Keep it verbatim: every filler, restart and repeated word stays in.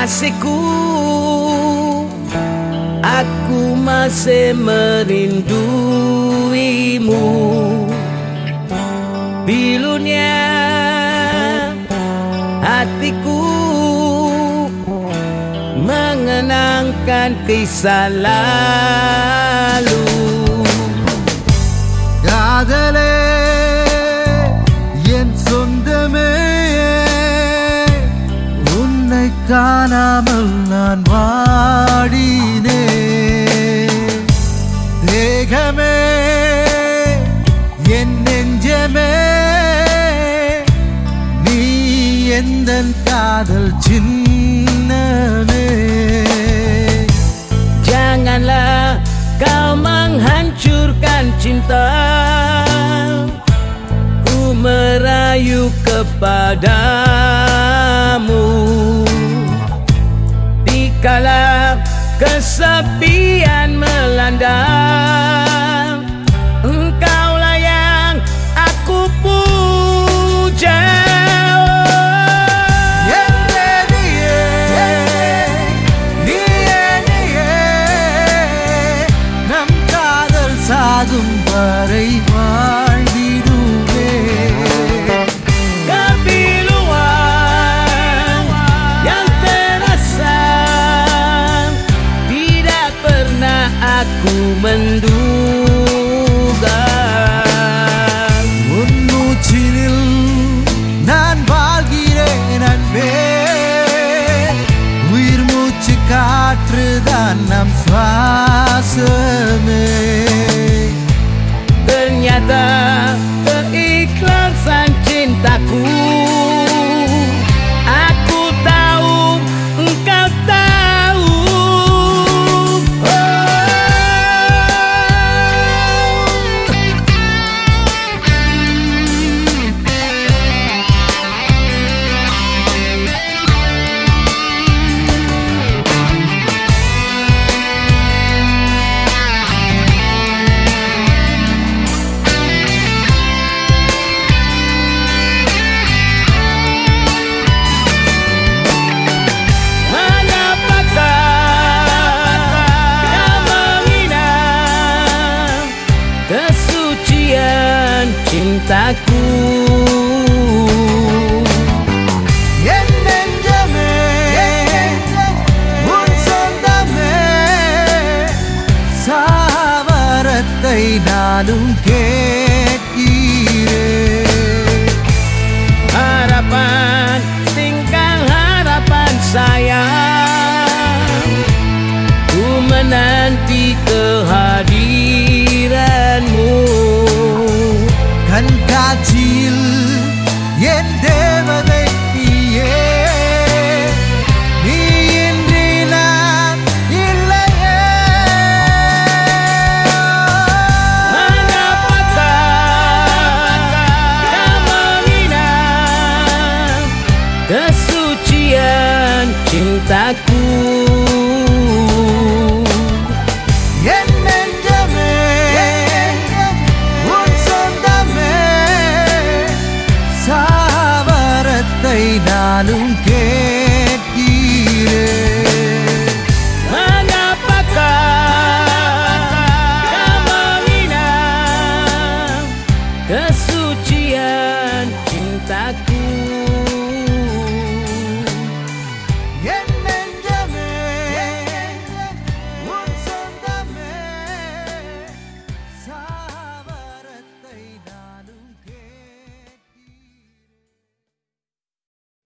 kekasihku, aku masih merinduimu. Pilunya hatiku mengenangkan kisah lalu. காதலே என் சொந்தமே, உன்னை காணாமல் நான் வாடினேன். தேகமே என் நெஞ்சமே, நீ எந்தன் காதல் சின்னமே. Janganlah kau menghancurkan cinta, ku merayu kepadamu. Dikala kesepian melanda, engkaulah yang aku puja. சாகும் வரை வாழ்ந்திடுவே. Kepiluan yang terasa tidak pernah aku menduga. உன் மூச்சினில் நான் வாழ்கிறேன் அன்பே, உயிர் மூச்சு காற்றுதான் நம் சுவாசமே. Ternyata keikhlasan cintaku, aku tahu, engkau tahu. Oh. Kesucian cintaku, என் நெஞ்சமே உன் சொந்தமே, சாவரத்தை நானும் கேட்கிறேன். harapan tinggal harapan sayang, ku menanti kehadiranmu. கண் காட்சியில் என் தேவதை நீயே, நீ இன்றி நான் இல்லையே. Mengapakah kau menghina kesucian cintaku?